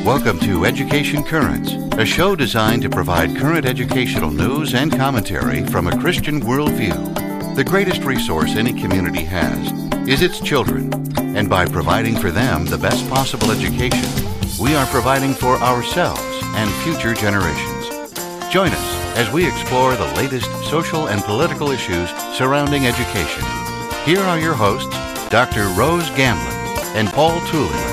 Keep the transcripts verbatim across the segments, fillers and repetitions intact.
Welcome to Education Currents, a show designed to provide current educational news and commentary from a Christian worldview. The greatest resource any community has is its children, and by providing for them the best possible education, we are providing for ourselves and future generations. Join us as we explore the latest social and political issues surrounding education. Here are your hosts, Doctor Rose Gamblin and Paul Tooley.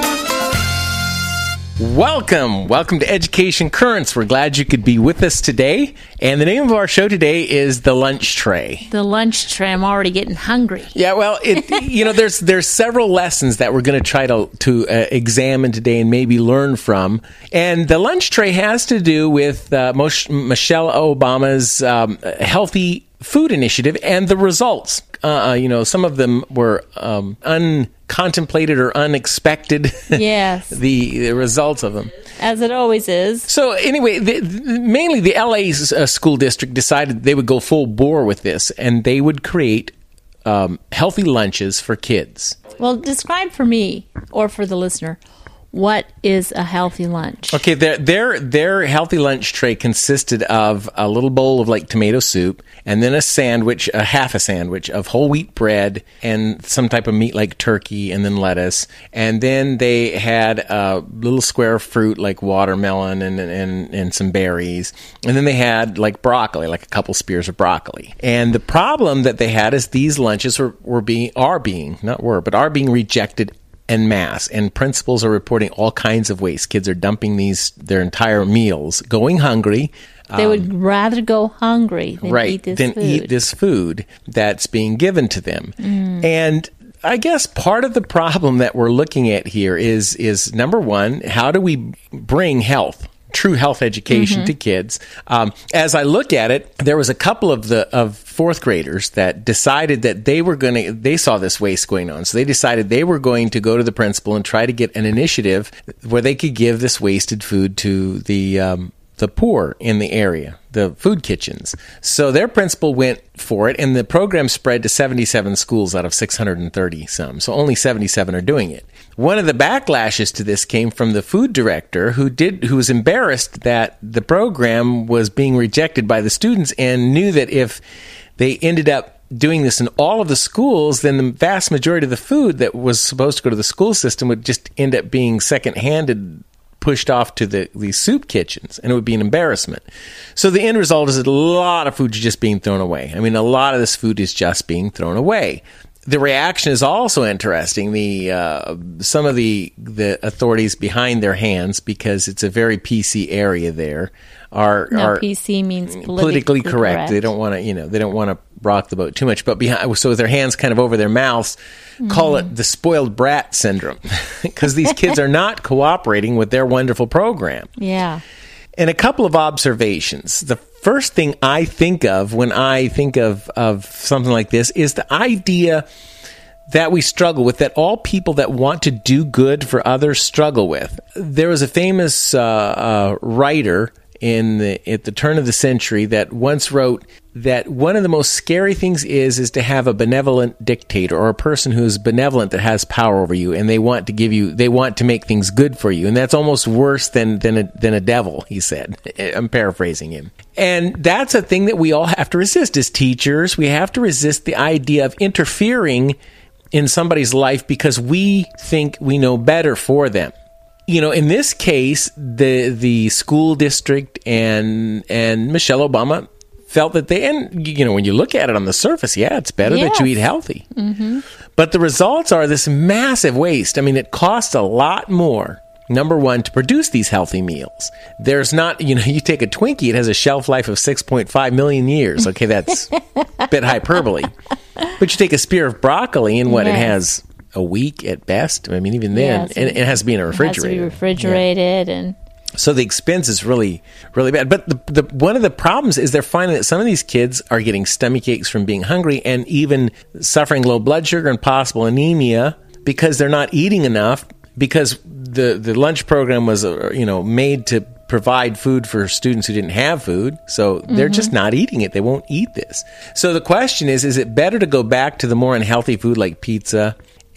Welcome. Welcome to Education Currents. We're glad you could be with us today. And the name of our show today is The Lunch Tray. The Lunch Tray. I'm already getting hungry. Yeah, well, it, you know, there's there's several lessons that we're going to try to, to uh, examine today and maybe learn from. And the Lunch Tray has to do with uh, Mos- Michelle Obama's um, healthy food initiative and the results. Uh, you know, some of them were um, uncontemplated or unexpected. Yes. the, the results of them. As it always is. So anyway, the, the, mainly the L A uh, school district decided they would go full bore with this, and they would create um, healthy lunches for kids. Well, describe for me, or for the listener, what is a healthy lunch? Okay, their their their healthy lunch tray consisted of a little bowl of like tomato soup, and then a sandwich, a half a sandwich of whole wheat bread, and some type of meat like turkey, and then lettuce, and then they had a little square of fruit like watermelon and and and some berries, and then they had like broccoli, like a couple spears of broccoli. And the problem that they had is these lunches were were being are being not were but are being rejected en masse, and principals are reporting all kinds of waste. Kids are dumping these their entire meals, going hungry. They um, would rather go hungry than right, eat this than food. eat this food that's being given to them. Mm. And I guess part of the problem that we're looking at here is is number one, how do we bring health? True health education mm-hmm. to kids. Um, as I look at it, there was a couple of the of fourth graders that decided that they were going to. They saw this waste going on, so they decided they were going to go to the principal and try to get an initiative where they could give this wasted food to the um, the poor in the area, the food kitchens. So their principal went for it, and the program spread to seventy-seven schools out of six hundred thirty some. So only seventy-seven are doing it. One of the backlashes to this came from the food director who did who was embarrassed that the program was being rejected by the students and knew that if they ended up doing this in all of the schools, then the vast majority of the food that was supposed to go to the school system would just end up being second-handed, pushed off to the, the soup kitchens, and it would be an embarrassment. So the end result is that a lot of food is just being thrown away. I mean, a lot of this food is just being thrown away. The reaction is also interesting. The uh, some of the the authorities behind their hands, because it's a very P C area there, are no, are P C means politically, politically correct. correct. They don't want to, you know, they don't want to rock the boat too much. But behind, so with their hands kind of over their mouths, mm. call it the spoiled brat syndrome, because these kids are not cooperating with their wonderful program. Yeah. And a couple of observations. The first thing I think of when I think of, of something like this is the idea that we struggle with, that all people that want to do good for others struggle with. There was a famous uh, uh, writer in the, at the turn of the century that once wrote that one of the most scary things is is to have a benevolent dictator, or a person who is benevolent that has power over you, and they want to give you, they want to make things good for you, and that's almost worse than than a, than a devil, he said. I'm paraphrasing him. And that's a thing that we all have to resist as teachers. We have to resist the idea of interfering in somebody's life because we think we know better for them. You know, in this case, the the school district and and Michelle Obama felt that they, and you know, when you look at it on the surface, yeah, it's better yes. that you eat healthy. Mm-hmm. But the results are this massive waste. I mean, it costs a lot more, number one, to produce these healthy meals. There's not, you know, you take a Twinkie, it has a shelf life of six point five million years. Okay, that's a bit hyperbole. But you take a spear of broccoli, and what, yes. it has a week at best. I mean, even then, yes, and it has to be in a refrigerator. It has to be refrigerated, yeah. and so the expense is really, really bad. But the, the one of the problems is they're finding that some of these kids are getting stomach aches from being hungry, and even suffering low blood sugar and possible anemia because they're not eating enough. Because the the lunch program was, uh, you know, made to provide food for students who didn't have food. So they're mm-hmm. just not eating it. They won't eat this. So the question is, is it better to go back to the more unhealthy food like pizza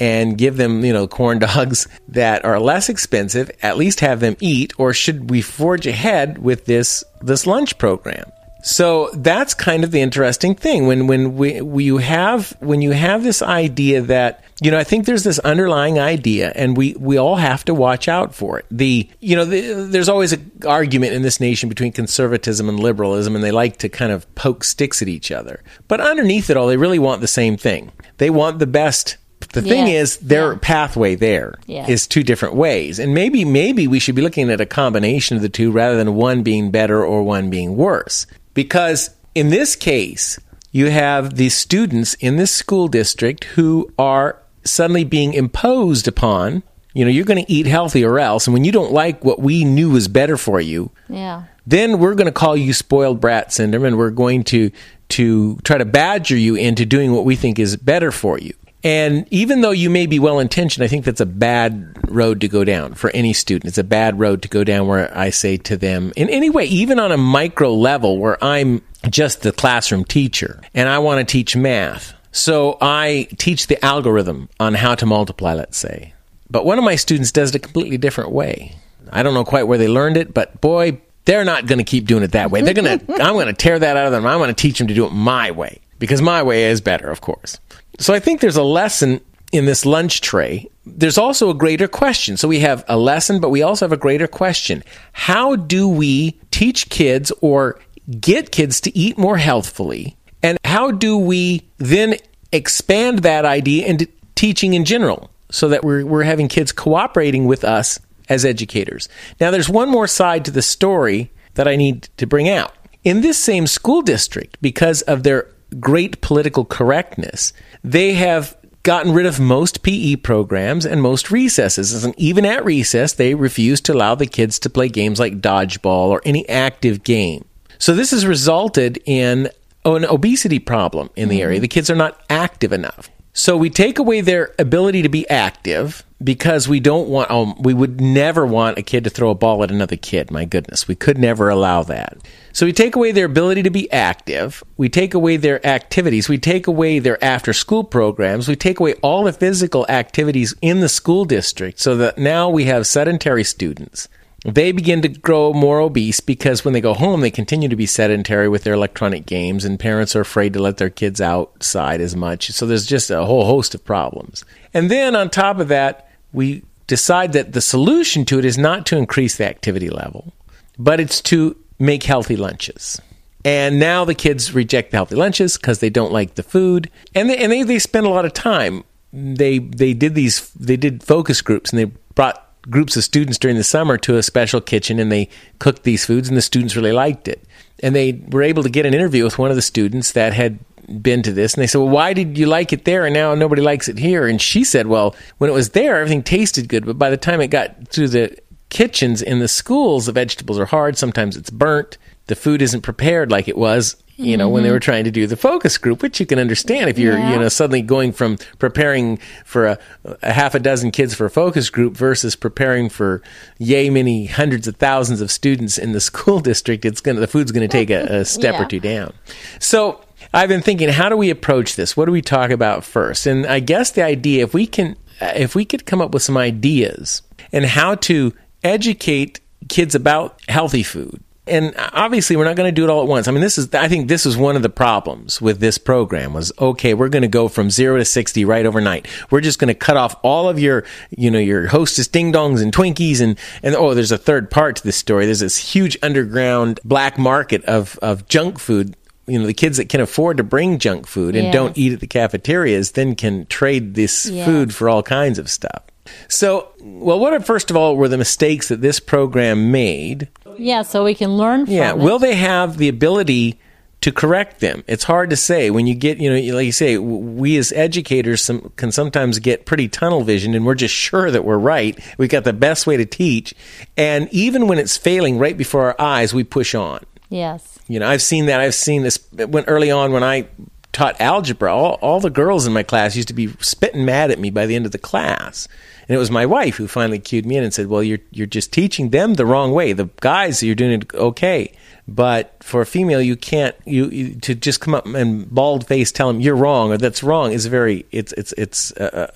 and give them, you know, corn dogs that are less expensive, at least have them eat, or should we forge ahead with this this lunch program? So that's kind of the interesting thing when when we, we you have when you have this idea that, you know, I think there's this underlying idea, and we, we all have to watch out for it. The you know the, there's always an argument in this nation between conservatism and liberalism, and they like to kind of poke sticks at each other. But underneath it all, they really want the same thing. They want the best. The thing Yes. is, their Yeah. pathway there Yes. is two different ways. And maybe maybe we should be looking at a combination of the two rather than one being better or one being worse. Because in this case, you have these students in this school district who are suddenly being imposed upon. You know, you're going to eat healthy or else. And when you don't like what we knew was better for you, Yeah. then we're going to call you spoiled brat syndrome, and we're going to to try to badger you into doing what we think is better for you. And even though you may be well-intentioned, I think that's a bad road to go down for any student. It's a bad road to go down where I say to them, in any way, even on a micro level where I'm just the classroom teacher and I want to teach math. So I teach the algorithm on how to multiply, let's say. But one of my students does it a completely different way. I don't know quite where they learned it, but boy, they're not going to keep doing it that way. They're going to, I'm going to tear that out of them. I'm going to teach them to do it my way, because my way is better, of course. So I think there's a lesson in this lunch tray. There's also a greater question. So we have a lesson, but we also have a greater question. How do we teach kids or get kids to eat more healthfully? And how do we then expand that idea into teaching in general so that we're, we're having kids cooperating with us as educators? Now, there's one more side to the story that I need to bring out. In this same school district, because of their great political correctness, they have gotten rid of most P E programs and most recesses. And even at recess, they refuse to allow the kids to play games like dodgeball or any active game. So this has resulted in an obesity problem in the area. The kids are not active enough. So we take away their ability to be active because we don't want, oh, we would never want a kid to throw a ball at another kid. My goodness, we could never allow that. So we take away their ability to be active. We take away their activities. We take away their after-school programs. We take away all the physical activities in the school district so that now we have sedentary students. They begin to grow more obese because when they go home, they continue to be sedentary with their electronic games, and parents are afraid to let their kids outside as much. So there's just a whole host of problems. And then on top of that, we decide that the solution to it is not to increase the activity level, but it's to make healthy lunches. And now the kids reject the healthy lunches because they don't like the food, and they, and they, they spend a lot of time. They they did these they did focus groups, and they brought groups of students during the summer to a special kitchen, and they cooked these foods, and the students really liked it. And they were able to get an interview with one of the students that had been to this, and they said, well, why did you like it there and now nobody likes it here? And she said, well, when it was there, everything tasted good, but by the time it got through the kitchens in the schools, the vegetables are hard, sometimes it's burnt, the food isn't prepared like it was, you know, mm-hmm. when they were trying to do the focus group, which you can understand if you're, yeah. you know, suddenly going from preparing for a, a half a dozen kids for a focus group versus preparing for yay many hundreds of thousands of students in the school district. It's gonna the food's gonna take a, a step yeah. or two down. So I've been thinking, how do we approach this? What do we talk about first? And I guess the idea, if we can, if we could come up with some ideas and how to educate kids about healthy food. And obviously, we're not going to do it all at once. I mean, this is, I think this is one of the problems with this program was, okay, we're going to go from zero to sixty right overnight. We're just going to cut off all of your, you know, your Hostess Ding Dongs and Twinkies. And, and oh, there's a third part to this story. There's this huge underground black market of, of junk food. You know, the kids that can afford to bring junk food and yes. don't eat at the cafeterias then can trade this yes. food for all kinds of stuff. So, well, what are, first of all, were the mistakes that this program made? Yeah, so we can learn from Yeah, it. will they have the ability to correct them? It's hard to say. When you get, you know, like you say, we as educators some, can sometimes get pretty tunnel vision, and we're just sure that we're right. We've got the best way to teach. And even when it's failing right before our eyes, we push on. Yes. You know, I've seen that. I've seen this when early on when I taught algebra, all, all the girls in my class used to be spitting mad at me by the end of the class. And it was my wife who finally cued me in and said, well, you're you're just teaching them the wrong way. The guys, you're doing it okay. But for a female, you can't, you, you to just come up and bald face tell them you're wrong or that's wrong is very, it's, it's, it's a,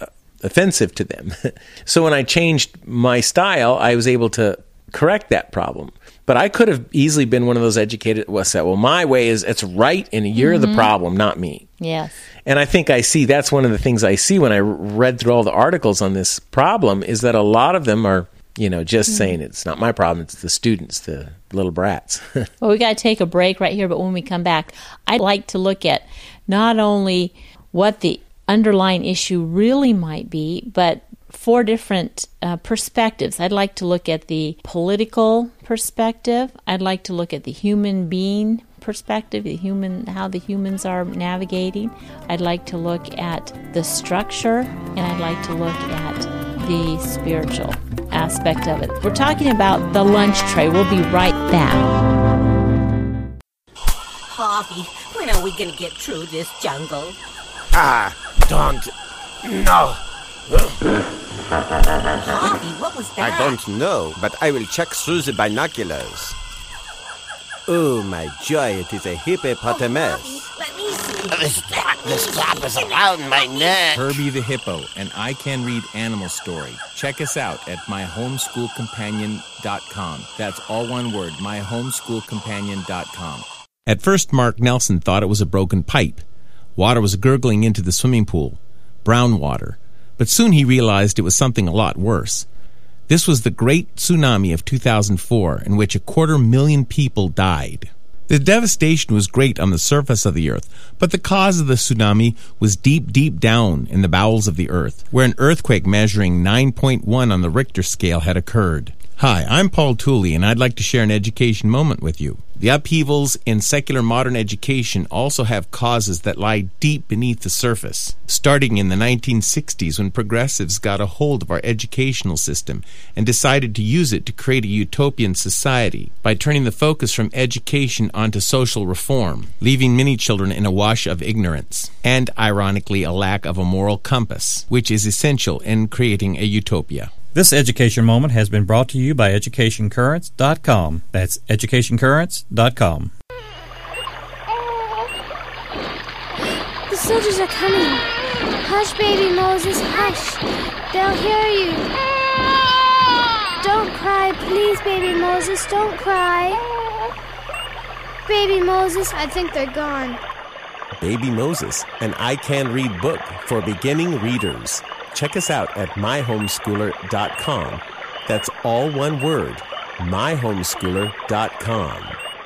offensive to them. So when I changed my style, I was able to correct that problem. But I could have easily been one of those educated, well, said, well, my way is, it's right, and you're mm-hmm. the problem, not me. Yes. And I think I see, that's one of the things I see when I read through all the articles on this problem, is that a lot of them are, you know, just mm-hmm. saying it's not my problem, it's the students, the little brats. Well, we got to take a break right here, but when we come back, I'd like to look at not only what the underlying issue really might be, but four different uh, perspectives. I'd like to look at the political perspective. I'd like to look at the human being perspective, the human, how the humans are navigating. I'd like to look at the structure, and I'd like to look at the spiritual aspect of it. We're talking about the lunch tray. We'll be right back. Harvey, when are we going to get through this jungle? Ah, don't. No. Harvey, what was that? I don't know, but I will check through the binoculars. Oh, my joy, it is a hippopotamus. Oh, let me see. The strap, the strap is around my neck. Herbie the Hippo, and I Can Read Animal Story. Check us out at my homeschool companion dot com. That's all one word, my homeschool companion dot com. At first, Mark Nelson thought it was a broken pipe. Water was gurgling into the swimming pool. Brown water. But soon he realized it was something a lot worse. This was the Great Tsunami of two thousand four, in which a quarter million people died. The devastation was great on the surface of the earth, but the cause of the tsunami was deep, deep down in the bowels of the earth, where an earthquake measuring nine point one on the Richter scale had occurred. Hi, I'm Paul Tooley, and I'd like to share an education moment with you. The upheavals in secular modern education also have causes that lie deep beneath the surface, starting in the nineteen sixties when progressives got a hold of our educational system and decided to use it to create a utopian society by turning the focus from education onto social reform, leaving many children in a wash of ignorance, and, ironically, a lack of a moral compass, which is essential in creating a utopia. This education moment has been brought to you by education currents dot com. That's education currents dot com. The soldiers are coming. Hush, baby Moses, hush. They'll hear you. Don't cry, please, baby Moses, don't cry. Baby Moses, I think they're gone. Baby Moses, an I Can Read book for beginning readers. Check us out at my homeschooler dot com. That's all one word, my homeschooler dot com.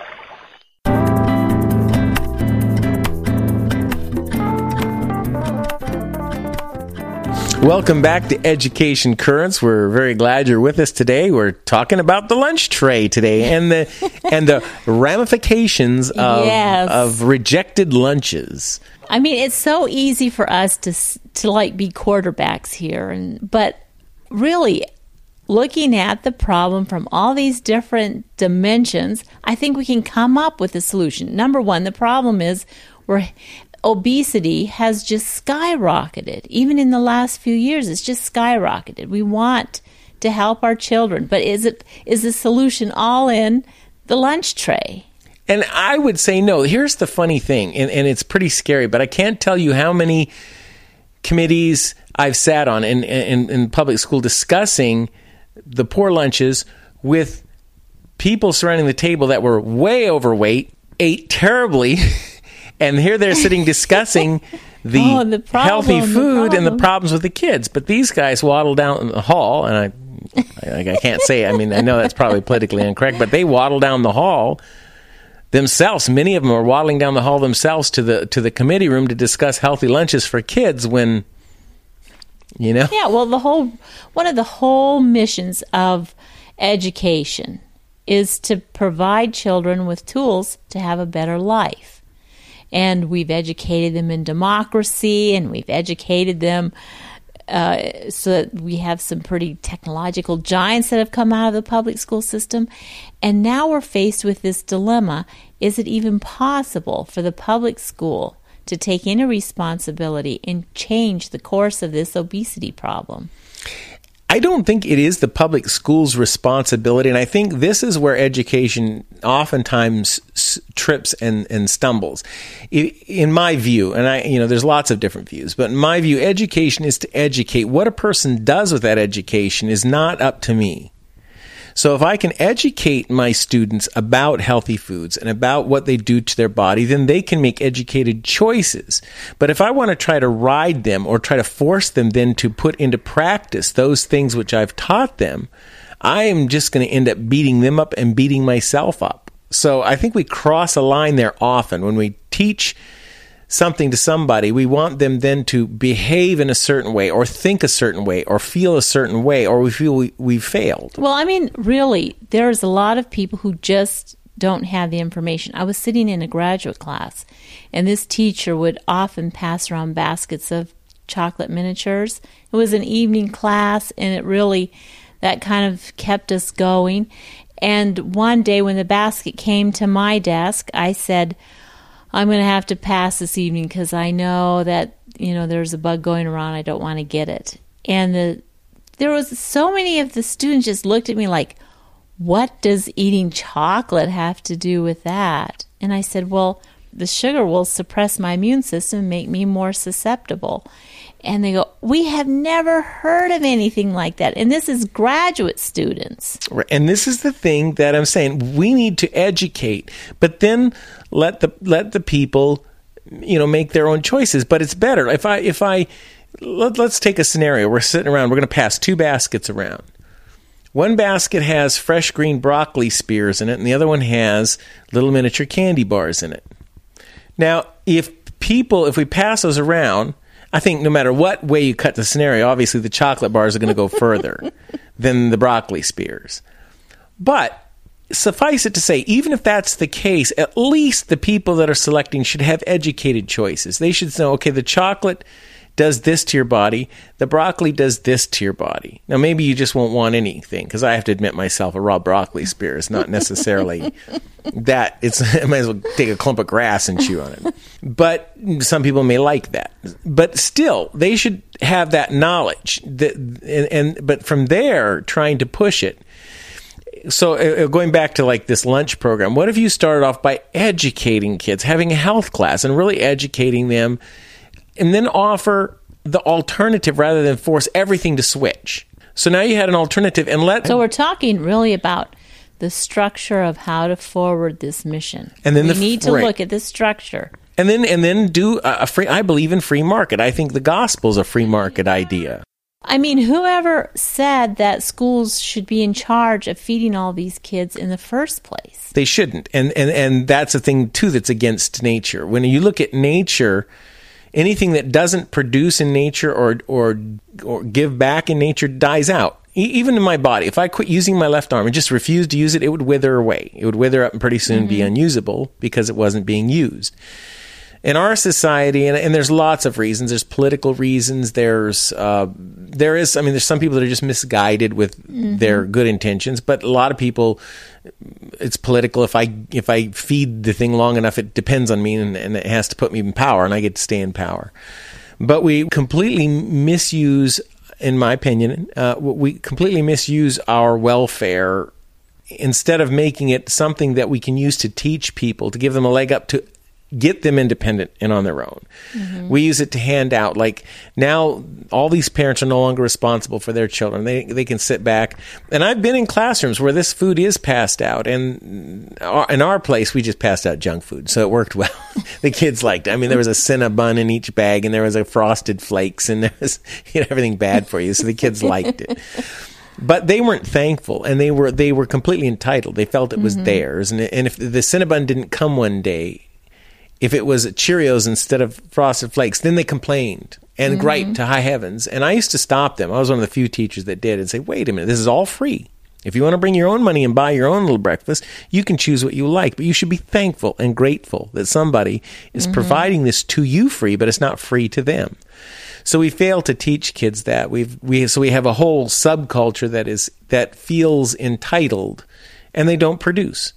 Welcome back to Education Currents. We're very glad you're with us today. We're talking about the lunch tray today and the and the ramifications of, yes. of rejected lunches. I mean, it's so easy for us to to like be quarterbacks here, and but really looking at the problem from all these different dimensions, I think we can come up with a solution. Number one, the problem is where obesity has just skyrocketed. Even in the last few years, it's just skyrocketed. We want to help our children, but is it is the solution all in the lunch tray? And I would say no. Here's the funny thing, and, and it's pretty scary, but I can't tell you how many committees I've sat on in, in, in public school discussing the poor lunches with people surrounding the table that were way overweight, ate terribly, and here they're sitting discussing the, oh, the problem, healthy food the and the problems with the kids. But these guys waddle down the hall, and I, I, I can't say, I mean, I know that's probably politically incorrect, but they waddle down the hall themselves. Many of them are waddling down the hall themselves to the to the committee room to discuss healthy lunches for kids when, you know. Yeah, well, the whole one of the whole missions of education is to provide children with tools to have a better life. And we've educated them in democracy, and we've educated them Uh, so that we have some pretty technological giants that have come out of the public school system. And now we're faced with this dilemma. Is it even possible for the public school to take any responsibility and change the course of this obesity problem? I don't think it is the public school's responsibility, and I think this is where education oftentimes s- trips and, and stumbles. I, in my view, and I, you know, there's lots of different views, but in my view, education is to educate. What a person does with that education is not up to me. So if I can educate my students about healthy foods and about what they do to their body, then they can make educated choices. But if I want to try to ride them or try to force them then to put into practice those things which I've taught them, I am just going to end up beating them up and beating myself up. So I think we cross a line there often. When we teach something to somebody, we want them then to behave in a certain way or think a certain way or feel a certain way, or we feel we, we've failed. Well, I mean, really, there's a lot of people who just don't have the information. I was sitting in a graduate class, and this teacher would often pass around baskets of chocolate miniatures. It was an evening class, and it really, that kind of kept us going. And one day when the basket came to my desk, I said, I'm going to have to pass this evening because I know that, you know, there's a bug going around. I don't want to get it. And the, there was so many of the students just looked at me like, what does eating chocolate have to do with that? And I said, well, the sugar will suppress my immune system and make me more susceptible. And they go, we have never heard of anything like that. And this is graduate students. And this is the thing that I'm saying. We need to educate, but then let the let the people, you know, make their own choices. But it's better if I if I let, let's take a scenario. We're sitting around. We're going to pass two baskets around. One basket has fresh green broccoli spears in it, and the other one has little miniature candy bars in it. Now, if people, if we pass those around, I think no matter what way you cut the scenario, obviously the chocolate bars are going to go further than the broccoli spears. But suffice it to say, even if that's the case, at least the people that are selecting should have educated choices. They should know, okay, the chocolate does this to your body, the broccoli does this to your body. Now, maybe you just won't want anything, because I have to admit myself, a raw broccoli spear is not necessarily that. It's I might as well take a clump of grass and chew on it. But some people may like that. But still, they should have that knowledge. That, and, and but from there, trying to push it. So uh, going back to like this lunch program, what if you started off by educating kids, having a health class, and really educating them, and then offer the alternative rather than force everything to switch. So now you had an alternative, and let. So we're talking really about the structure of how to forward this mission. And then we the, need to right. look at this structure. And then and then do a free. I believe in free market. I think the gospel is a free market idea. I mean, whoever said that schools should be in charge of feeding all these kids in the first place? They shouldn't. And and and that's a thing too that's against nature. When you look at nature, anything that doesn't produce in nature or or or give back in nature dies out. E- even in my body, if I quit using my left arm and just refused to use it, it would wither away. It would wither up and pretty soon mm-hmm. be unusable because it wasn't being used. In our society, and, and there's lots of reasons. There's political reasons. There's uh, there is. I mean, there's some people that are just misguided with mm-hmm. their good intentions, but a lot of people, it's political. If I if I feed the thing long enough, it depends on me, and, and it has to put me in power, and I get to stay in power. But we completely misuse, in my opinion, uh, we completely misuse our welfare instead of making it something that we can use to teach people, to give them a leg up to get them independent and on their own. Mm-hmm. We use it to hand out. Like now, all these parents are no longer responsible for their children. They they can sit back. And I've been in classrooms where this food is passed out. And in our place, we just passed out junk food. So it worked well. The kids liked it. I mean, there was a Cinnabon in each bag, and there was a Frosted Flakes, and there was, you know, everything bad for you. So the kids liked it. But they weren't thankful, and they were they were completely entitled. They felt it was mm-hmm. theirs. And, and if the Cinnabon didn't come one day, if it was Cheerios instead of Frosted Flakes, then they complained and mm-hmm. griped to high heavens. And I used to stop them. I was one of the few teachers that did and say, wait a minute, this is all free. If you want to bring your own money and buy your own little breakfast, you can choose what you like. But you should be thankful and grateful that somebody is mm-hmm. providing this to you free, but it's not free to them. So we fail to teach kids that. We've we so we have a whole subculture that is that feels entitled, and they don't produce.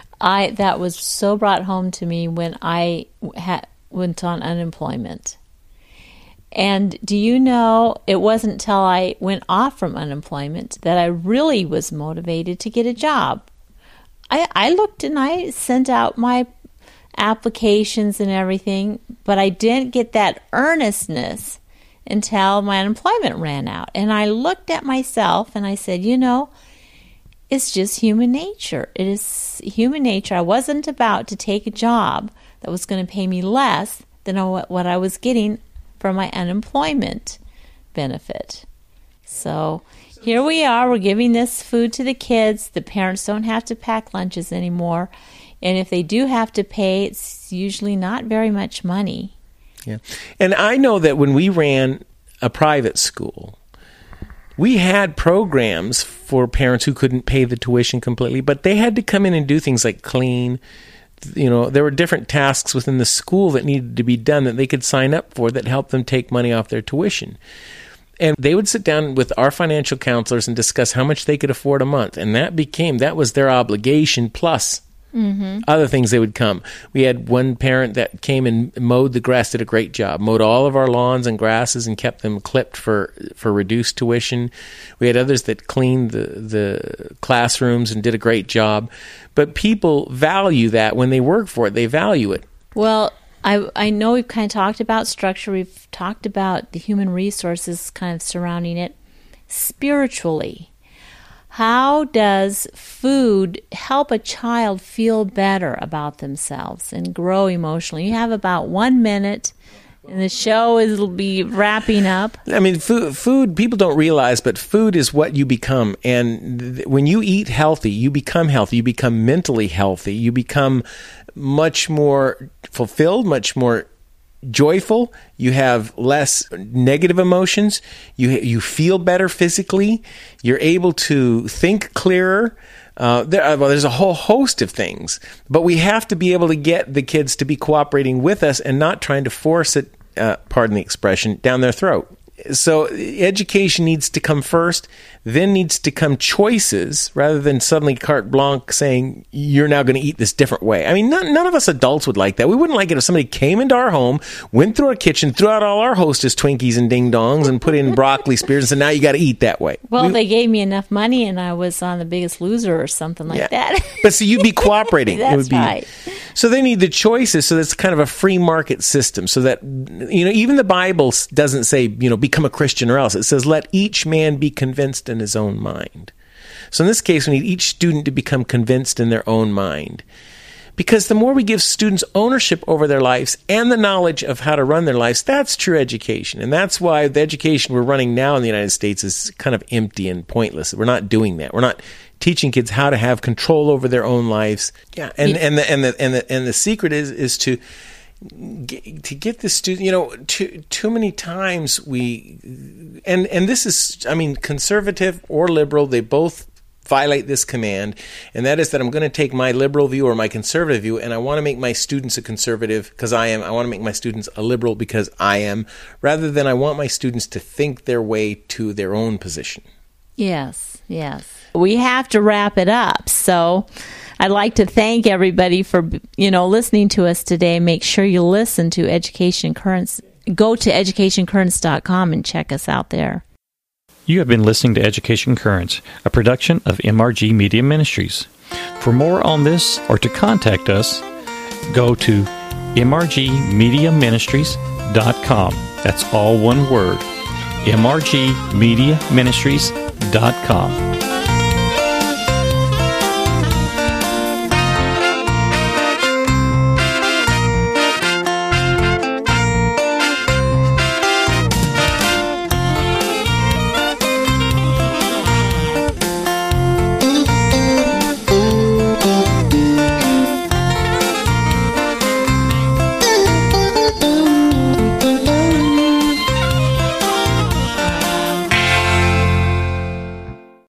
I that was so brought home to me when I ha- went on unemployment. And do you know, it wasn't until I went off from unemployment that I really was motivated to get a job. I, I looked and I sent out my applications and everything, but I didn't get that earnestness until my unemployment ran out. And I looked at myself and I said, you know, it's just human nature. It is human nature. I wasn't about to take a job that was going to pay me less than what I was getting for my unemployment benefit. So here we are. We're giving this food to the kids. The parents don't have to pack lunches anymore. And if they do have to pay, it's usually not very much money. Yeah. And I know that when we ran a private school, we had programs for parents who couldn't pay the tuition completely, but they had to come in and do things like clean. You know, there were different tasks within the school that needed to be done that they could sign up for that helped them take money off their tuition. And they would sit down with our financial counselors and discuss how much they could afford a month. And that became, that was their obligation plus mm-hmm. other things they would come. We had one parent that came and mowed the grass, did a great job, mowed all of our lawns and grasses and kept them clipped for, for reduced tuition. We had others that cleaned the, the classrooms and did a great job. But people value that when they work for it. They value it. Well, I I know we've kind of talked about structure. We've talked about the human resources kind of surrounding it. Spiritually, how does food help a child feel better about themselves and grow emotionally? You have about one minute, and the show is will be wrapping up. I mean, food, food, people don't realize, but food is what you become. And th- when you eat healthy, you become healthy. You become mentally healthy. You become much more fulfilled, much more joyful. You have less negative emotions. You you feel better physically. You're able to think clearer. Uh, there, well, there's a whole host of things, but we have to be able to get the kids to be cooperating with us and not trying to force it, uh, pardon the expression, down their throat. So education needs to come first, then needs to come choices rather than suddenly carte blanche saying you're now going to eat this different way. I mean, none, none of us adults would like that. We wouldn't like it if somebody came into our home, went through our kitchen, threw out all our Hostess Twinkies and Ding Dongs and put in broccoli spears and said, now you got to eat that way. Well, we, they gave me enough money and I was on The Biggest Loser or something like yeah. that. But so you'd be cooperating. That's it would be, right. So they need the choices. So that's kind of a free market system so that, you know, even the Bible doesn't say, you know, become a Christian or else. It says, let each man be convinced in his own mind. So in this case, we need each student to become convinced in their own mind. Because the more we give students ownership over their lives and the knowledge of how to run their lives, that's true education. And that's why the education we're running now in the United States is kind of empty and pointless. We're not doing that. We're not teaching kids how to have control over their own lives. Yeah, and, and the and the and the and the secret is is to Get, to get the student, you know, too too many times we, and and this is, I mean, conservative or liberal, they both violate this command, and that is that I'm going to take my liberal view or my conservative view, and I want to make my students a conservative because I am. I want to make my students a liberal because I am, rather than I want my students to think their way to their own position. Yes, yes. We have to wrap it up, so I'd like to thank everybody for, you know, listening to us today. Make sure you listen to Education Currents. Go to education currents dot com and check us out there. You have been listening to Education Currents, a production of M R G Media Ministries. For more on this or to contact us, go to m r g media ministries dot com. That's all one word, m r g media ministries dot com.